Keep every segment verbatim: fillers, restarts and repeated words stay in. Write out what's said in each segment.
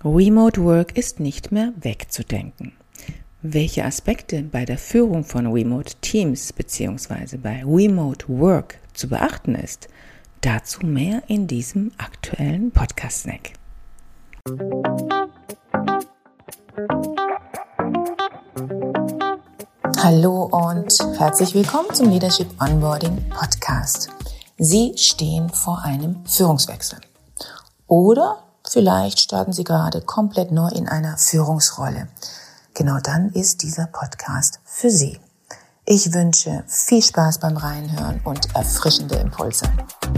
Remote Work ist nicht mehr wegzudenken. Welche Aspekte bei der Führung von Remote Teams bzw. bei Remote Work zu beachten ist, dazu mehr in diesem aktuellen Podcast-Snack. Hallo und herzlich willkommen zum Leadership Onboarding Podcast. Sie stehen vor einem Führungswechsel. Oder vielleicht starten Sie gerade komplett neu in einer Führungsrolle. Genau dann ist dieser Podcast für Sie. Ich wünsche viel Spaß beim Reinhören und erfrischende Impulse.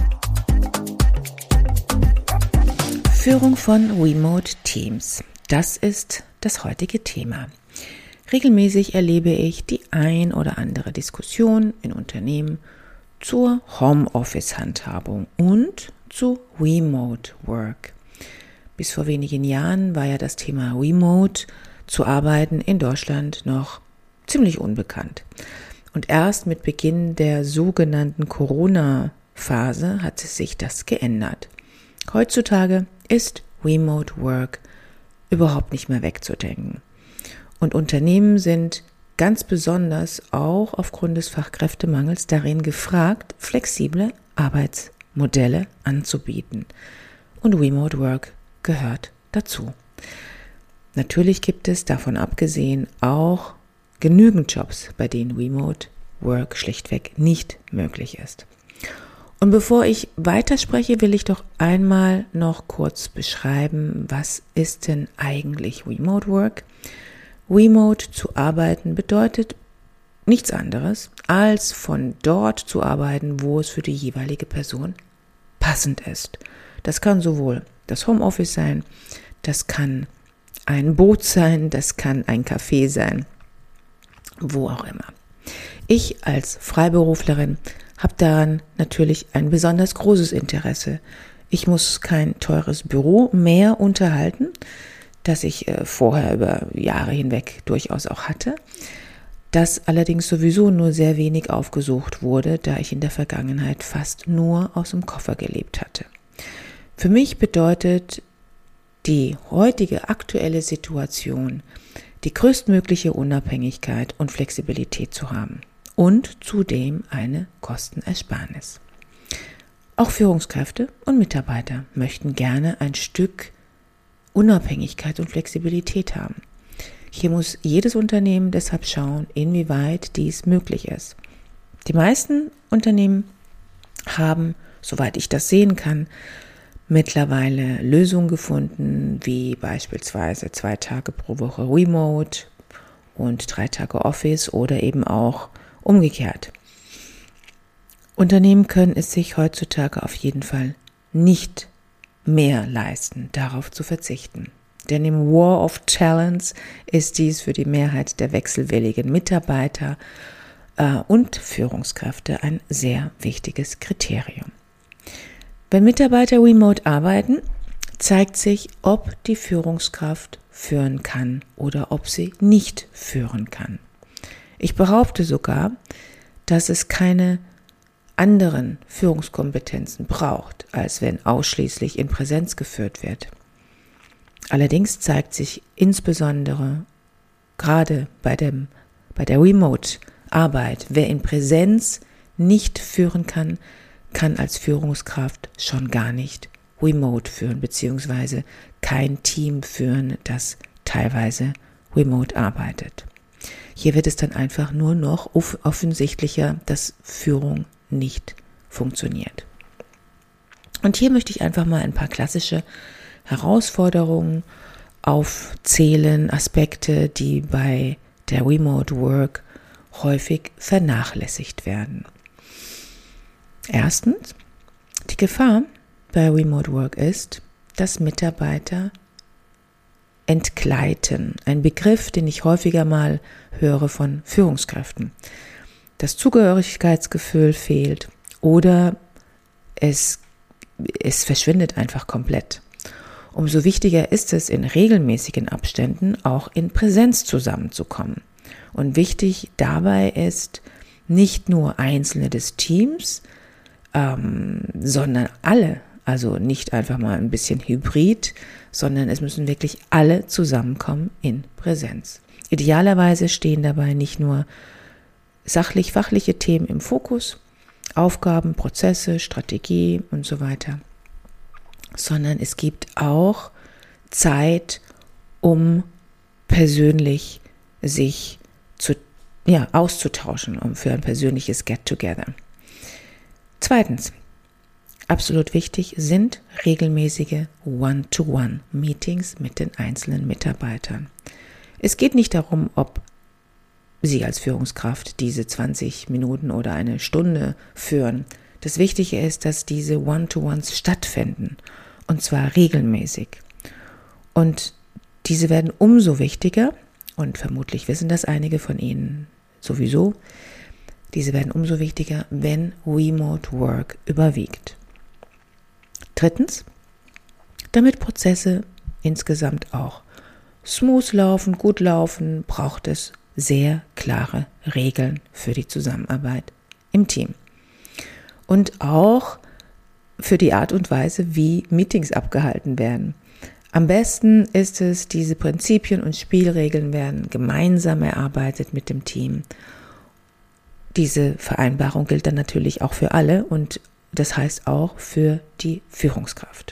Führung von Remote Teams. Das ist das heutige Thema. Regelmäßig erlebe ich die ein oder andere Diskussion in Unternehmen zur Homeoffice-Handhabung und zu Remote Work. Bis vor wenigen Jahren war ja das Thema Remote zu arbeiten in Deutschland noch ziemlich unbekannt. Und erst mit Beginn der sogenannten Corona-Phase hat sich das geändert. Heutzutage ist Remote Work überhaupt nicht mehr wegzudenken. Und Unternehmen sind ganz besonders auch aufgrund des Fachkräftemangels darin gefragt, flexible Arbeitsmodelle anzubieten. Und Remote Work gehört dazu. Natürlich gibt es davon abgesehen auch genügend Jobs, bei denen Remote Work schlichtweg nicht möglich ist. Und bevor ich weiterspreche, will ich doch einmal noch kurz beschreiben, was ist denn eigentlich Remote Work? Remote zu arbeiten bedeutet nichts anderes, als von dort zu arbeiten, wo es für die jeweilige Person passend ist. Das kann sowohl das Homeoffice sein, das kann ein Boot sein, das kann ein Café sein, wo auch immer. Ich als Freiberuflerin habe daran natürlich ein besonders großes Interesse. Ich muss kein teures Büro mehr unterhalten, das ich äh, vorher über Jahre hinweg durchaus auch hatte, das allerdings sowieso nur sehr wenig aufgesucht wurde, da ich in der Vergangenheit fast nur aus dem Koffer gelebt hatte. Für mich bedeutet die heutige aktuelle Situation, die größtmögliche Unabhängigkeit und Flexibilität zu haben und zudem eine Kostenersparnis. Auch Führungskräfte und Mitarbeiter möchten gerne ein Stück Unabhängigkeit und Flexibilität haben. Hier muss jedes Unternehmen deshalb schauen, inwieweit dies möglich ist. Die meisten Unternehmen haben, soweit ich das sehen kann, mittlerweile Lösungen gefunden, wie beispielsweise zwei Tage pro Woche Remote und drei Tage Office oder eben auch umgekehrt. Unternehmen können es sich heutzutage auf jeden Fall nicht mehr leisten, darauf zu verzichten. Denn im War of Talents ist dies für die Mehrheit der wechselwilligen Mitarbeiter äh, und Führungskräfte ein sehr wichtiges Kriterium. Wenn Mitarbeiter remote arbeiten, zeigt sich, ob die Führungskraft führen kann oder ob sie nicht führen kann. Ich behaupte sogar, dass es keine anderen Führungskompetenzen braucht, als wenn ausschließlich in Präsenz geführt wird. Allerdings zeigt sich insbesondere gerade bei dem, bei der Remote-Arbeit, wer in Präsenz nicht führen kann, kann als Führungskraft schon gar nicht remote führen, beziehungsweise kein Team führen, das teilweise remote arbeitet. Hier wird es dann einfach nur noch offensichtlicher, dass Führung nicht funktioniert. Und hier möchte ich einfach mal ein paar klassische Herausforderungen aufzählen, Aspekte, die bei der Remote Work häufig vernachlässigt werden. Erstens, die Gefahr bei Remote Work ist, dass Mitarbeiter entgleiten. Ein Begriff, den ich häufiger mal höre von Führungskräften. Das Zugehörigkeitsgefühl fehlt oder es, es verschwindet einfach komplett. Umso wichtiger ist es, in regelmäßigen Abständen auch in Präsenz zusammenzukommen. Und wichtig dabei ist, nicht nur Einzelne des Teams, ähm, sondern alle Also nicht einfach mal ein bisschen hybrid, sondern es müssen wirklich alle zusammenkommen in Präsenz. Idealerweise stehen dabei nicht nur sachlich-fachliche Themen im Fokus, Aufgaben, Prozesse, Strategie und so weiter, sondern es gibt auch Zeit, um persönlich sich zu, ja, auszutauschen, um für ein persönliches Get-Together. Zweitens, absolut wichtig sind regelmäßige One-to-One-Meetings mit den einzelnen Mitarbeitern. Es geht nicht darum, ob Sie als Führungskraft diese zwanzig Minuten oder eine Stunde führen. Das Wichtige ist, dass diese One-to-Ones stattfinden, und zwar regelmäßig. Und diese werden umso wichtiger, und vermutlich wissen das einige von Ihnen sowieso, diese werden umso wichtiger, wenn Remote Work überwiegt. Drittens, damit Prozesse insgesamt auch smooth laufen, gut laufen, braucht es sehr klare Regeln für die Zusammenarbeit im Team. Und auch für die Art und Weise, wie Meetings abgehalten werden. Am besten ist es, diese Prinzipien und Spielregeln werden gemeinsam erarbeitet mit dem Team. Diese Vereinbarung gilt dann natürlich auch für alle und das heißt auch für die Führungskraft.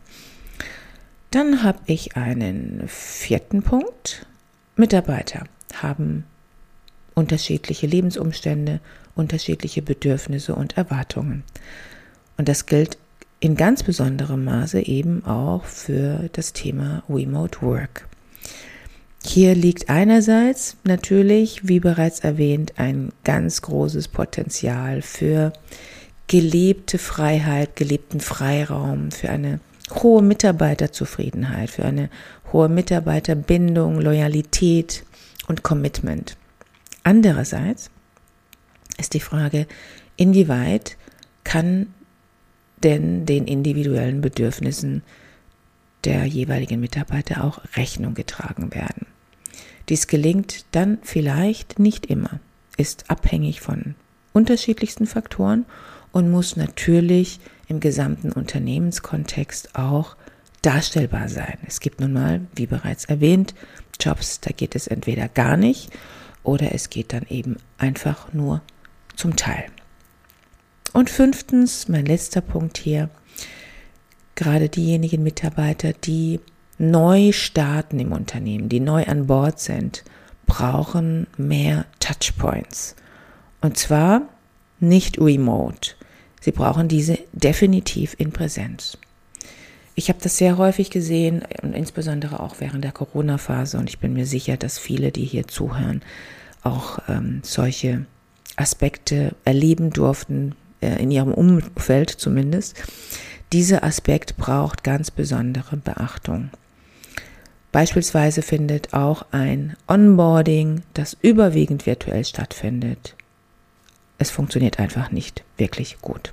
Dann habe ich einen vierten Punkt. Mitarbeiter haben unterschiedliche Lebensumstände, unterschiedliche Bedürfnisse und Erwartungen. Und das gilt in ganz besonderem Maße eben auch für das Thema Remote Work. Hier liegt einerseits natürlich, wie bereits erwähnt, ein ganz großes Potenzial für gelebte Freiheit, gelebten Freiraum, für eine hohe Mitarbeiterzufriedenheit, für eine hohe Mitarbeiterbindung, Loyalität und Commitment. Andererseits ist die Frage, inwieweit kann denn den individuellen Bedürfnissen der jeweiligen Mitarbeiter auch Rechnung getragen werden. Dies gelingt dann vielleicht nicht immer, ist abhängig von unterschiedlichsten Faktoren und muss natürlich im gesamten Unternehmenskontext auch darstellbar sein. Es gibt nun mal, wie bereits erwähnt, Jobs, da geht es entweder gar nicht oder es geht dann eben einfach nur zum Teil. Und fünftens, mein letzter Punkt hier, gerade diejenigen Mitarbeiter, die neu starten im Unternehmen, die neu an Bord sind, brauchen mehr Touchpoints. Und zwar nicht remote. Sie brauchen diese definitiv in Präsenz. Ich habe das sehr häufig gesehen und insbesondere auch während der Corona-Phase und ich bin mir sicher, dass viele, die hier zuhören, auch ähm, solche Aspekte erleben durften, äh, in ihrem Umfeld zumindest. Dieser Aspekt braucht ganz besondere Beachtung. Beispielsweise findet auch ein Onboarding, das überwiegend virtuell stattfindet. Es funktioniert einfach nicht wirklich gut.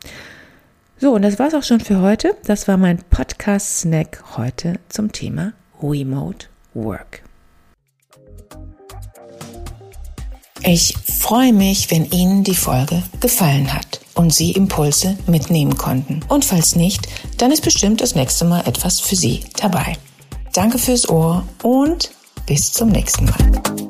So, und das war's auch schon für heute. Das war mein Podcast-Snack heute zum Thema Remote Work. Ich freue mich, wenn Ihnen die Folge gefallen hat und Sie Impulse mitnehmen konnten. Und falls nicht, dann ist bestimmt das nächste Mal etwas für Sie dabei. Danke fürs Ohr und bis zum nächsten Mal.